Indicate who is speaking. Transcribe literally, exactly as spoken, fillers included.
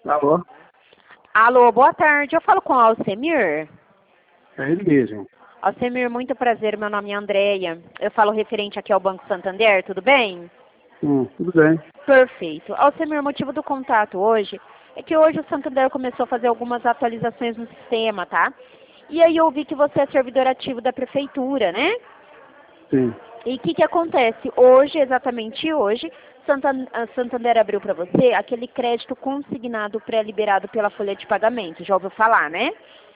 Speaker 1: Alô?
Speaker 2: Alô, boa tarde. Eu falo com o Alcemir.
Speaker 1: É ele mesmo.
Speaker 2: Alcemir, muito prazer. Meu nome é Andréia. Eu falo referente aqui ao Banco Santander, tudo bem?
Speaker 1: Hum, tudo bem.
Speaker 2: Perfeito. Alcemir, o motivo do contato hoje é que hoje o Santander começou a fazer algumas atualizações no sistema, tá? E aí eu vi que você é servidor ativo da prefeitura, né?
Speaker 1: Sim.
Speaker 2: E o que que acontece? Hoje, exatamente hoje, Santan- a Santander abriu para você aquele crédito consignado pré-liberado pela folha de pagamento. Já ouviu falar, né?